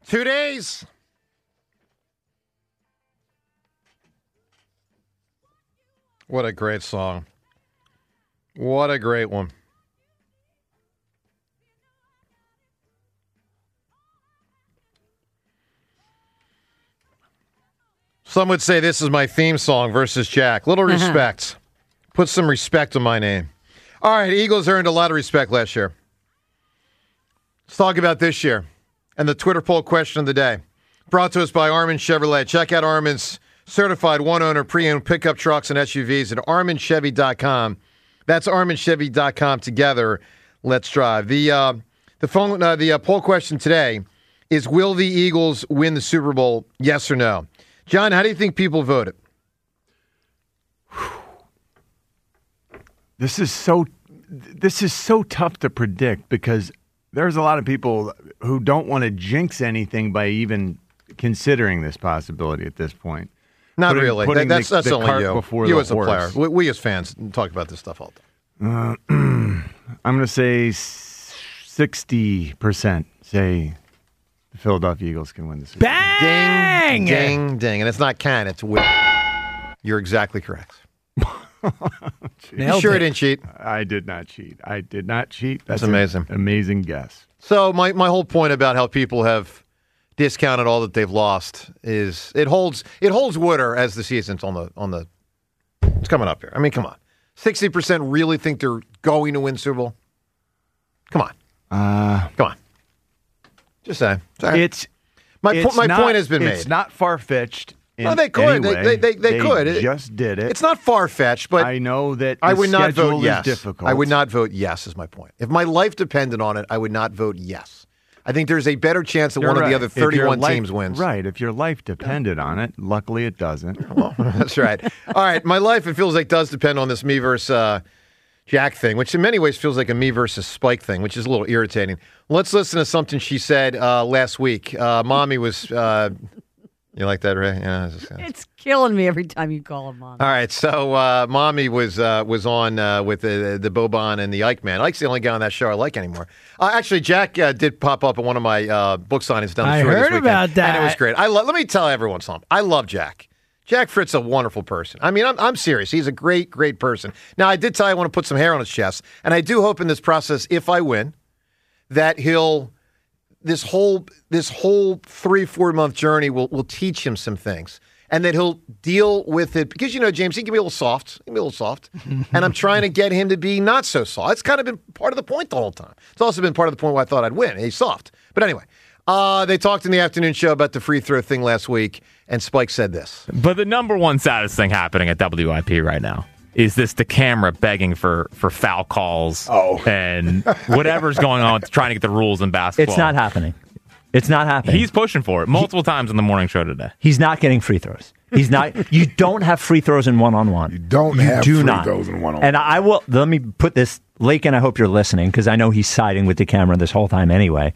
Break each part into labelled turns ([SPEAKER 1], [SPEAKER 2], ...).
[SPEAKER 1] 2 days. What a great song. What a great one. Some would say this is my theme song versus Jack. Little respect. Put some respect on my name. All right, Eagles earned a lot of respect last year. Let's talk about this year and the Twitter poll question of the day. Brought to us by Armin Chevrolet. Check out Armin's certified one-owner pre-owned pickup trucks and SUVs at ArminChevy.com. That's ArminChevy.com. Together, let's drive. The poll question today is, will the Eagles win the Super Bowl, yes or no? John, how do you think people voted?
[SPEAKER 2] This is so tough to predict because there's a lot of people who don't want to jinx anything by even considering this possibility at this point.
[SPEAKER 1] Not really. That's only you. You as a player. We as fans talk about this stuff all the time.
[SPEAKER 2] I'm going to say 60% say the Philadelphia Eagles can win the Super Bowl.
[SPEAKER 3] Bang!
[SPEAKER 1] Ding, ding. And it's not can, it's will. You're exactly correct. You sure I didn't cheat?
[SPEAKER 2] I did not cheat.
[SPEAKER 1] That's amazing.
[SPEAKER 2] Amazing guess.
[SPEAKER 1] So my whole point about how people have discounted all that they've lost is it holds water as the season's on the it's coming up here. I mean, come on. 60% really think they're going to win Super Bowl? Come on. Come on. Just saying. My point has been made.
[SPEAKER 2] It's not far-fetched.
[SPEAKER 1] No, they could. They could.
[SPEAKER 2] Just did it.
[SPEAKER 1] It's not far-fetched, but
[SPEAKER 2] I know that
[SPEAKER 1] I would not vote yes.
[SPEAKER 2] Difficult.
[SPEAKER 1] I would not vote yes is my point. If my life depended on it, I would not vote yes. I think there's a better chance that one of the other 31 teams wins.
[SPEAKER 2] Right. If your life depended on it, luckily it doesn't.
[SPEAKER 1] Well, that's right. All right. My life, it feels like, does depend on this me versus Jack thing, which in many ways feels like a me versus Spike thing, which is a little irritating. Let's listen to something she said last week. Mommy was... you like that, Ray? Yeah.
[SPEAKER 3] It's killing me every time you call him Mommy.
[SPEAKER 1] All right, so Mommy was on with the Boban and the Ike Man. Ike's the only guy on that show I like anymore. Actually, Jack did pop up at one of my book signings down the shore this weekend. I heard
[SPEAKER 3] about that.
[SPEAKER 1] And it was great. Let me tell everyone something. I love Jack. Jack Fritz's a wonderful person. I mean, I'm serious. He's a great, great person. Now, I did tell you I want to put some hair on his chest, and I do hope in this process, if I win, that he'll... This whole 3-4 month journey will teach him some things, and that he'll deal with it because James, he can be a little soft. And I'm trying to get him to be not so soft. It's kind of been part of the point the whole time. It's also been part of the point why I thought I'd win. He's soft, but anyway, they talked in the afternoon show about the free throw thing last week, and Spike said this.
[SPEAKER 4] But the number one saddest thing happening at WIP right now is the camera begging for foul calls and whatever's going on trying to get the rules in basketball.
[SPEAKER 5] It's not happening. It's not happening.
[SPEAKER 4] He's pushing for it multiple times in the morning show today.
[SPEAKER 5] He's not getting free throws. He's not. You don't have free throws in one-on-one.
[SPEAKER 6] You don't have free throws in one-on-one.
[SPEAKER 5] And I will. Let me put this, Lakin, I hope you're listening because I know he's siding with the camera this whole time anyway.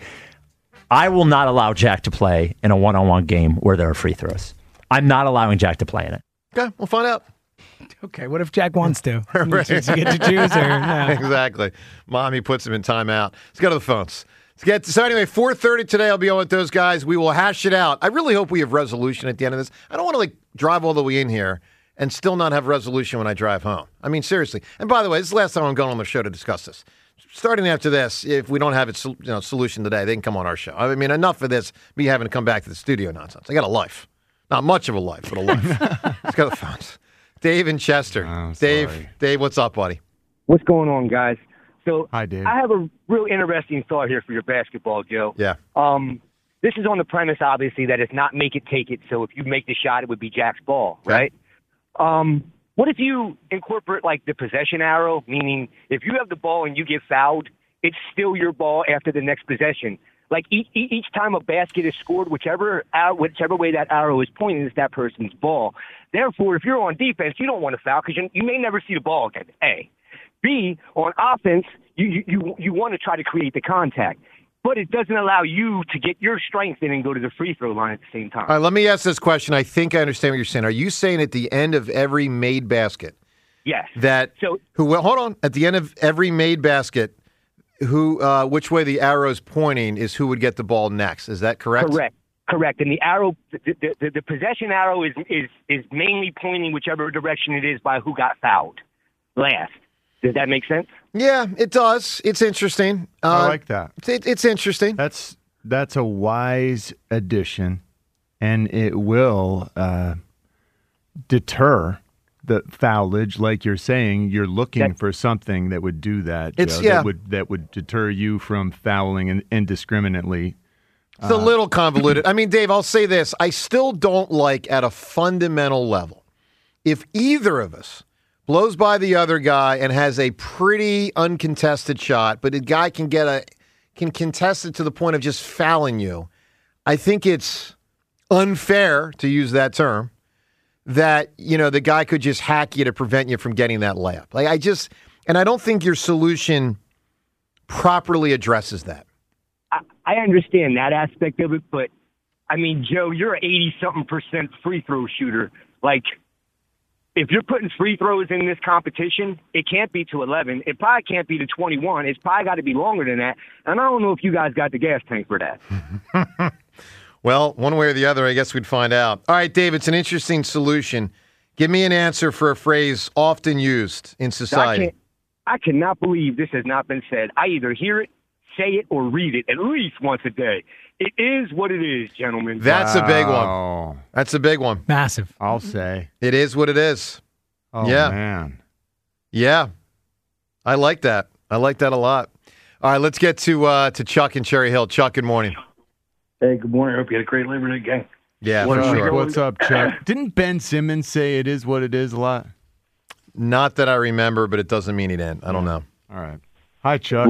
[SPEAKER 5] I will not allow Jack to play in a one-on-one game where there are free throws. I'm not allowing Jack to play in it.
[SPEAKER 1] Okay, we'll find out.
[SPEAKER 3] Okay, what if Jack wants to? Right. You get to choose or no?
[SPEAKER 1] Exactly. Mommy puts him in timeout. Let's go to the phones. So anyway, 4:30 today, I'll be on with those guys. We will hash it out. I really hope we have resolution at the end of this. I don't want to drive all the way in here and still not have resolution when I drive home. I mean, seriously. And by the way, this is the last time I'm going on the show to discuss this. Starting after this, if we don't have it, solution today, they can come on our show. I mean, enough of this, me having to come back to the studio nonsense. I got a life. Not much of a life, but a life. Let's go to the phones. Dave in Chester. Dave, what's up, buddy?
[SPEAKER 7] What's going on, guys? So
[SPEAKER 2] hi, Dave.
[SPEAKER 7] I have a real interesting thought here for your basketball, Joe.
[SPEAKER 1] Yeah.
[SPEAKER 7] This is on the premise, obviously, that it's not make it, take it. So if you make the shot, it would be Jack's ball, right? What if you incorporate, the possession arrow, meaning if you have the ball and you get fouled, it's still your ball after the next possession? Like each time a basket is scored, whichever way that arrow is pointing is that person's ball. Therefore, if you're on defense, you don't want to foul because you may never see the ball again, A. B, on offense, you want to try to create the contact. But it doesn't allow you to get your strength in and go to the free throw line at the same time.
[SPEAKER 1] All right, let me ask this question. I think I understand what you're saying. Are you saying at the end of every made basket?
[SPEAKER 7] Yes.
[SPEAKER 1] Hold on. At the end of every made basket, which way the arrow's pointing is who would get the ball next. Is that correct?
[SPEAKER 7] Correct. Correct. And the arrow, the possession arrow is mainly pointing whichever direction it is by who got fouled last. Does that make sense?
[SPEAKER 1] Yeah, it does. It's interesting.
[SPEAKER 2] I like that.
[SPEAKER 1] It's interesting.
[SPEAKER 2] That's a wise addition, and it will deter the foulage. Like you're saying, you're looking for something that would do that. Joe, that would deter you from fouling indiscriminately.
[SPEAKER 1] It's a little convoluted. I mean, Dave, I'll say this. I still don't like, at a fundamental level, if either of us blows by the other guy and has a pretty uncontested shot, but the guy can contest it to the point of just fouling you, I think it's unfair, to use that term, that, the guy could just hack you to prevent you from getting that layup. And I don't think your solution properly addresses that.
[SPEAKER 7] I understand that aspect of it, but, I mean, Joe, you're an 80-something% free throw shooter. Like, if you're putting free throws in this competition, it can't be to 11. It probably can't be to 21. It's probably got to be longer than that. And I don't know if you guys got the gas tank for that.
[SPEAKER 1] Well, one way or the other, I guess we'd find out. All right, Dave, it's an interesting solution. Give me an answer for a phrase often used in society.
[SPEAKER 7] I cannot believe this has not been said. I either hear it, say it, or read it at least once a day. It is what it is, gentlemen.
[SPEAKER 1] That's a big one. That's a big one.
[SPEAKER 3] Massive.
[SPEAKER 2] I'll say.
[SPEAKER 1] It is what it is.
[SPEAKER 2] Oh,
[SPEAKER 1] yeah.
[SPEAKER 2] Man.
[SPEAKER 1] Yeah. I like that. I like that a lot. All right, let's get to Chuck in Cherry Hill. Chuck, good morning.
[SPEAKER 6] Hey, good morning. I hope you had a great Labor Day, gang.
[SPEAKER 1] Yeah, for sure.
[SPEAKER 2] What's up, Chuck? Didn't Ben Simmons say it is what it is a lot?
[SPEAKER 1] Not that I remember, but it doesn't mean he didn't. I don't know.
[SPEAKER 2] All right. Hi, Chuck.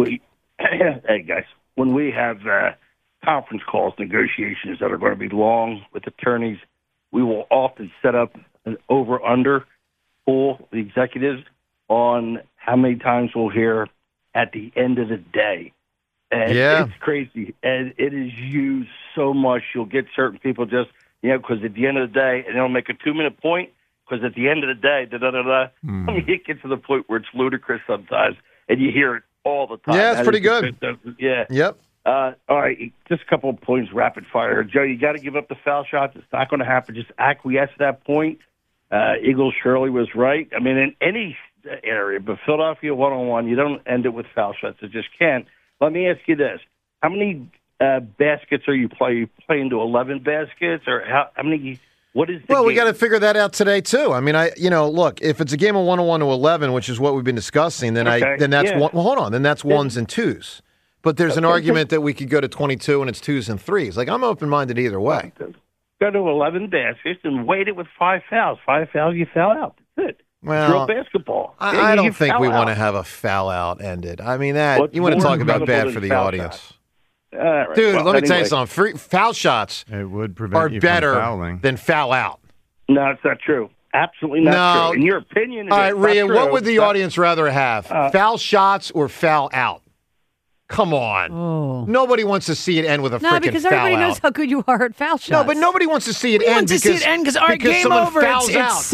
[SPEAKER 6] Hey, guys. When we have conference calls, negotiations that are going to be long with attorneys, we will often set up an over-under for the executives on how many times we'll hear at the end of the day. And it's crazy. And it is used so much. You'll get certain people just, because at the end of the day, and they'll make a 2-minute point, because at the end of the day, I mean, it gets to the point where it's ludicrous sometimes, and you hear it all the time.
[SPEAKER 1] Yeah, it's pretty good.
[SPEAKER 6] Yeah.
[SPEAKER 1] Yep.
[SPEAKER 6] All right, just a couple of points, rapid fire. Joe, you got to give up the foul shots. It's not going to happen. Just acquiesce at that point. Eagles Shirley was right. I mean, in any area, but Philadelphia one-on-one, you don't end it with foul shots. It just can't. Let me ask you this. How many baskets are you playing? Playing to 11 baskets? Or how many? What is the game?
[SPEAKER 1] We got to figure that out today, too. I mean, look, if it's a game of 1-on-1 to 11, which is what we've been discussing, then that's one. Well, hold on. Then that's ones and twos. But there's an argument that we could go to 22 and it's twos and threes. Like, I'm open-minded either way.
[SPEAKER 6] Go to 11 baskets and weight it with 5 fouls. 5 fouls, you foul out. That's it.
[SPEAKER 1] Well,
[SPEAKER 6] it's real basketball.
[SPEAKER 1] I don't think we want to have a foul out ended. I mean, you want to talk about bad for the audience.
[SPEAKER 6] Right.
[SPEAKER 1] Dude, let me tell you something. Foul shots are better than foul out.
[SPEAKER 6] No, it's not true. Absolutely not true. In your opinion,
[SPEAKER 1] all right, Rhea, what would the audience rather have? Foul shots or foul out? Come on.
[SPEAKER 8] Oh.
[SPEAKER 1] Nobody wants to see it end with a freaking foul out.
[SPEAKER 8] No, because everybody knows how good you are at foul shots.
[SPEAKER 1] No, but nobody wants to see it end
[SPEAKER 3] because all right, game over. It's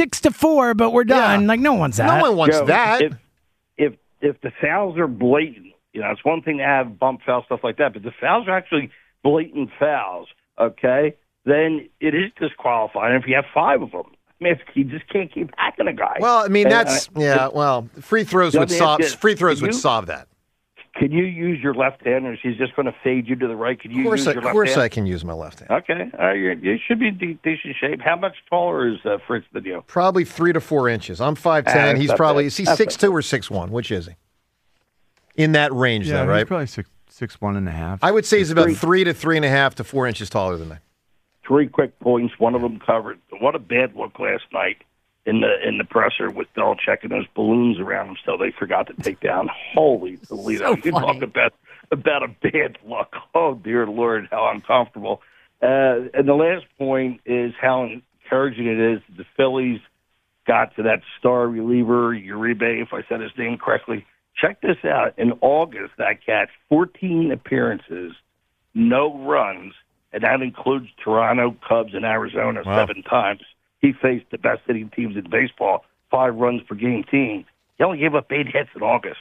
[SPEAKER 3] 6-4, but we're done.
[SPEAKER 1] Yeah.
[SPEAKER 3] Like, no one wants that.
[SPEAKER 1] No one wants that.
[SPEAKER 6] If the fouls are blatant, it's one thing to have bump fouls, stuff like that, but the fouls are actually blatant fouls, okay, then it is disqualifying if you have 5 of them. I mean, you just can't keep hacking a guy.
[SPEAKER 1] Well, I mean, free throws would solve that.
[SPEAKER 6] Can you use your left hand, or is he just going to fade you to the right? Can you use your left hand?
[SPEAKER 1] Of course I can use my left hand.
[SPEAKER 6] Okay. You should be in decent shape. How much taller is Fritz than you?
[SPEAKER 1] Probably 3 to 4 inches. I'm 5'10". He's probably, is he 6'2" or 6'1"? Which is he? In that range, though, right?
[SPEAKER 2] He's probably 6'1" and a half.
[SPEAKER 1] I would say he's about 3 to 3.5 to 4 inches taller than me.
[SPEAKER 6] 3 quick points. One of them covered. What a bad look last night in the presser with Belichick and those balloons around him, so they forgot to take down. Holy Toledo. You talk about a bad look. Oh, dear Lord, how uncomfortable. And the last point is how encouraging it is that the Phillies got to that star reliever, Uribe, if I said his name correctly. Check this out. In August, that catch, 14 appearances, no runs, and that includes Toronto, Cubs, and Arizona 7 times. He faced the best hitting teams in baseball, 5 runs per game team. He only gave up 8 hits in August,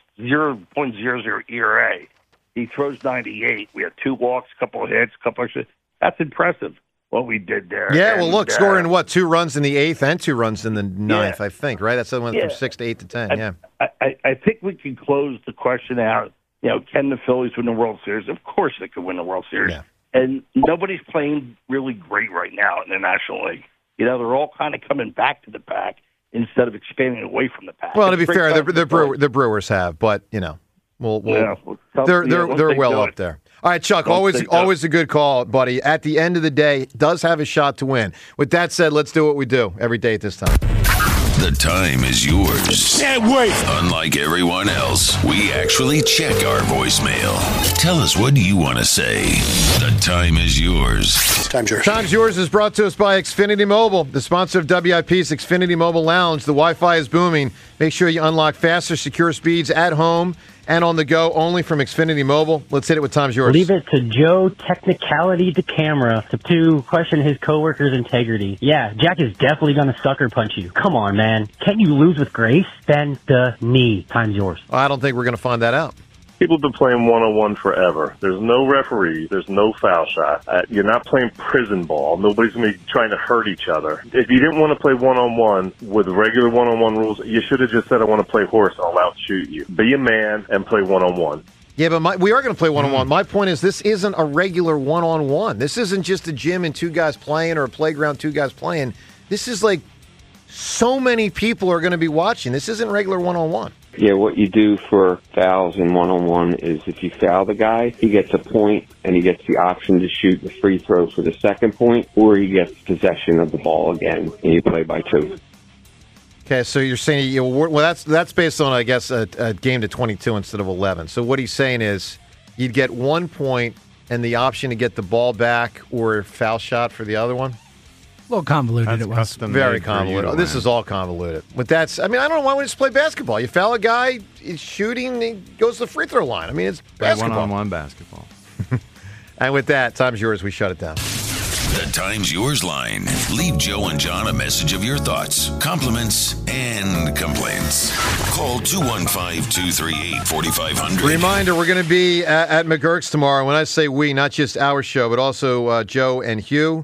[SPEAKER 6] 0.00 ERA. He throws 98. We had 2 walks, a couple of hits, a couple extra. That's impressive. what we did there.
[SPEAKER 1] Yeah,
[SPEAKER 6] and,
[SPEAKER 1] well, look, scoring, 2 runs in the 8th and 2 runs in the 9th, I think, right? That's the one from 6 to 8 to 10, yeah.
[SPEAKER 6] I think we can close the question out. Can the Phillies win the World Series? Of course they could win the World Series.
[SPEAKER 1] Yeah.
[SPEAKER 6] And nobody's playing really great right now in the National League. They're all kind of coming back to the pack instead of expanding away from the pack.
[SPEAKER 1] Well, to be fair, the Brewers have, but, they're well up there. All right, Chuck, always a good call, buddy. At the end of the day, does have a shot to win. With that said, let's do what we do every day at this time.
[SPEAKER 9] The time is yours.
[SPEAKER 10] Can't wait.
[SPEAKER 9] Unlike everyone else, we actually check our voicemail. Tell us, what do you want to say? The time is yours.
[SPEAKER 10] Time's yours.
[SPEAKER 1] Time's Yours is brought to us by Xfinity Mobile, the sponsor of WIP's Xfinity Mobile Lounge. The Wi-Fi is booming. Make sure you unlock faster, secure speeds at home and on the go, only from Xfinity Mobile. Let's hit it with Time's Yours.
[SPEAKER 11] Leave it to Joe Technicality to camera to question his coworker's integrity. Yeah, Jack is definitely going to sucker punch you. Come on, man. Can't you lose with grace? Bend the knee. Time's yours.
[SPEAKER 1] I don't think we're going to find that out.
[SPEAKER 12] People have been playing one-on-one forever. There's no referees. There's no foul shot. You're not playing prison ball. Nobody's going to be trying to hurt each other. If you didn't want to play one-on-one with regular one-on-one rules, you should have just said, I want to play horse. I'll outshoot you. Be a man and play one-on-one.
[SPEAKER 1] Yeah, but we are going to play one-on-one. My point is this isn't a regular one-on-one. This isn't just a gym and 2 guys playing or a playground, 2 guys playing. This is like so many people are going to be watching. This isn't regular one-on-one.
[SPEAKER 13] Yeah, what you do for fouls in one-on-one is if you foul the guy, he gets a point and he gets the option to shoot the free throw for the second point, or he gets possession of the ball again, and you play by 2.
[SPEAKER 1] Okay, so you're saying, well, that's based on, I guess, a game to 22 instead of 11. So what he's saying is you'd get 1 point and the option to get the ball back or foul shot for the other one?
[SPEAKER 3] A little convoluted it was.
[SPEAKER 1] Very convoluted. This is all convoluted. But I don't know why we just play basketball. You foul a guy, he's shooting, he goes to the free throw line. It's basketball.
[SPEAKER 2] One-on-one basketball.
[SPEAKER 1] And with that, Time's Yours. We shut it down.
[SPEAKER 9] The Time's Yours line. Leave Joe and John a message of your thoughts, compliments, and complaints. Call 215-238-4500.
[SPEAKER 1] Reminder, we're going to be at McGurk's tomorrow. When I say we, not just our show, but also Joe and Hugh.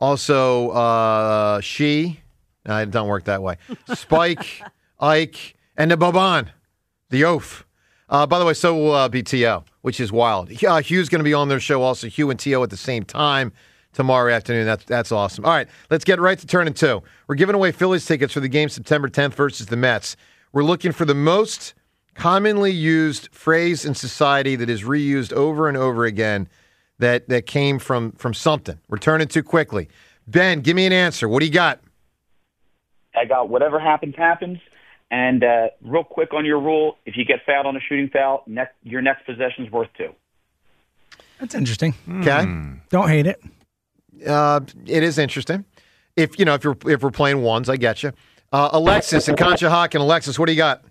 [SPEAKER 1] Also, it don't work that way. Spike, Ike, and the Boban, the Oaf. By the way, so will be T.O., which is wild. Hugh's going to be on their show also, Hugh and T.O. at the same time tomorrow afternoon. That's awesome. All right, let's get right to turning 2. We're giving away Phillies tickets for the game September 10th versus the Mets. We're looking for the most commonly used phrase in society that is reused over and over again that came from something. We're turning 2 quickly. Ben, give me an answer. What do you got?
[SPEAKER 14] I got whatever happens, happens. And real quick on your rule, if you get fouled on a shooting foul, your next possession's worth 2.
[SPEAKER 3] That's interesting.
[SPEAKER 1] Okay.
[SPEAKER 3] Don't hate it.
[SPEAKER 1] It is interesting. If we're playing ones, I get you. Alexis and Conshohocken. Alexis, what do you got?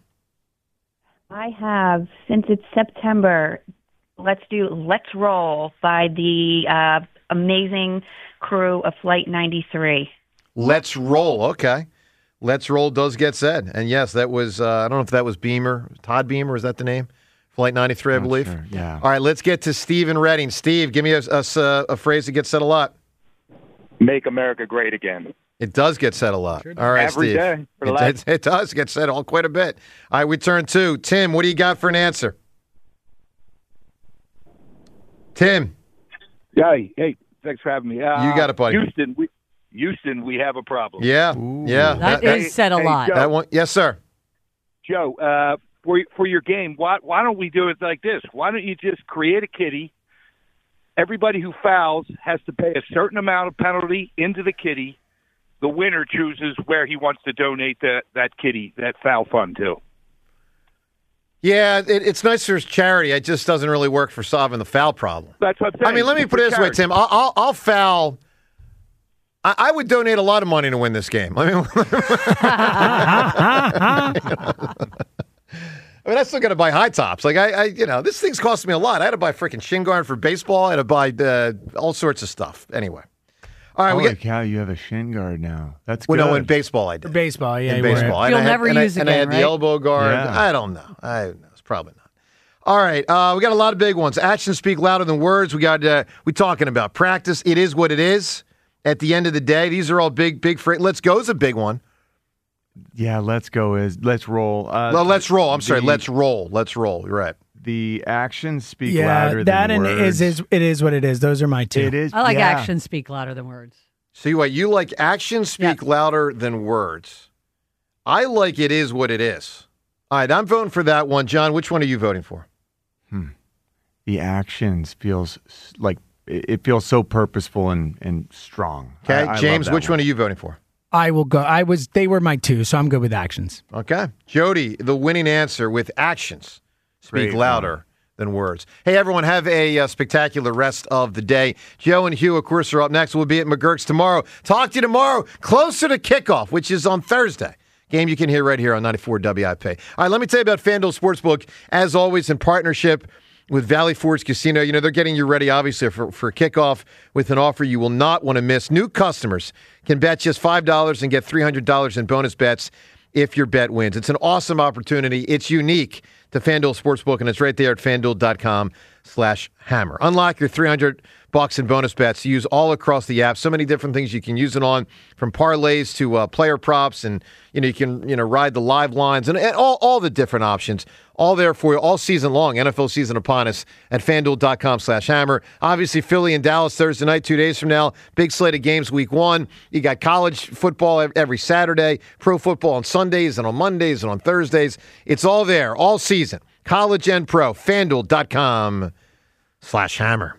[SPEAKER 15] I have, since it's September, let's Roll by the amazing crew of Flight 93.
[SPEAKER 1] Let's Roll. Okay. Let's Roll does get said. And yes, that was, I don't know if that was Beamer, Todd Beamer, is that the name? Flight 93, I believe.
[SPEAKER 2] Sure. Yeah.
[SPEAKER 1] All right, let's get to Steve in Reading. Steve, give me a phrase that gets said a lot.
[SPEAKER 16] Make America great again.
[SPEAKER 1] It does get said a lot. All right,
[SPEAKER 16] Every
[SPEAKER 1] Steve.
[SPEAKER 16] day for the
[SPEAKER 1] It does get said quite a bit. All right, we turn 2. Tim, what do you got for an answer? Tim.
[SPEAKER 17] Yeah, hey, thanks for having me.
[SPEAKER 1] You got it, buddy.
[SPEAKER 17] Houston, we have a problem.
[SPEAKER 1] Yeah, yeah.
[SPEAKER 8] That is said a lot.
[SPEAKER 17] Joe,
[SPEAKER 1] that one, yes, sir.
[SPEAKER 17] Joe, for your game, why don't we do it like this? Why don't you just create a kitty? Everybody who fouls has to pay a certain amount of penalty into the kitty. The winner chooses where he wants to donate that kitty, that foul fund to.
[SPEAKER 1] Yeah, it's nice for charity. It just doesn't really work for solving the foul problem.
[SPEAKER 17] That's what I'm saying.
[SPEAKER 1] I mean, let me put it this way, Tim. I'll foul. I would donate a lot of money to win this game. I mean, I still got to buy high tops. Like this thing's costing me a lot. I had to buy freaking shin guard for baseball. I had to buy all sorts of stuff. Anyway, all right.
[SPEAKER 2] Holy cow! You have a shin guard now. That's good.
[SPEAKER 1] Well, no, in baseball I did.
[SPEAKER 3] For baseball, yeah.
[SPEAKER 1] In baseball,
[SPEAKER 8] you'll never use again,
[SPEAKER 1] and I had
[SPEAKER 8] right?
[SPEAKER 1] the elbow guard.
[SPEAKER 2] Yeah.
[SPEAKER 1] I don't know. It's probably not. All right, we got a lot of big ones. Actions speak louder than words. We talking about practice. It is what it is. at the end of the day. These are all big. Let's Go is a big one.
[SPEAKER 2] Yeah, Let's Go is Let's Roll.
[SPEAKER 1] Well, Let's Roll. I'm sorry, Let's Roll. Let's Roll. You're right.
[SPEAKER 2] The actions speak louder than words.
[SPEAKER 3] It is what it is. Those are my two.
[SPEAKER 2] It is.
[SPEAKER 8] I like actions speak louder than words.
[SPEAKER 1] See what you like? Actions speak louder than words. I like it is what it is. All right, I'm voting for that one. John, which one are you voting for?
[SPEAKER 2] The actions feels like it feels so purposeful and strong.
[SPEAKER 1] Okay,
[SPEAKER 2] I
[SPEAKER 1] James,
[SPEAKER 2] love that
[SPEAKER 1] which one are you voting for?
[SPEAKER 3] I will go. They were my two, so I'm good with actions.
[SPEAKER 1] Okay. Jody, the winning answer with actions speak
[SPEAKER 2] Great
[SPEAKER 1] louder than words. Hey, everyone, have a spectacular rest of the day. Joe and Hugh, of course, are up next. We'll be at McGurk's tomorrow. Talk to you tomorrow, closer to kickoff, which is on Thursday. Game you can hear right here on 94 WIP. All right, let me tell you about FanDuel Sportsbook, as always, in partnership with Valley Forge Casino. You know, they're getting you ready, obviously, for kickoff with an offer you will not want to miss. New customers can bet just $5 and get $300 in bonus bets if your bet wins. It's an awesome opportunity. It's unique to FanDuel Sportsbook, and it's right there at FanDuel.com/hammer. Unlock your $300 in bonus bets to use all across the app. So many different things you can use it on, from parlays to player props, and you can ride the live lines and all the different options. All there for you all season long. NFL season upon us at FanDuel.com/hammer. Obviously, Philly and Dallas Thursday night, 2 days from now. Big slate of games week one. You got college football every Saturday, pro football on Sundays and on Mondays and on Thursdays. It's all there all season. College and pro. FanDuel.com/hammer.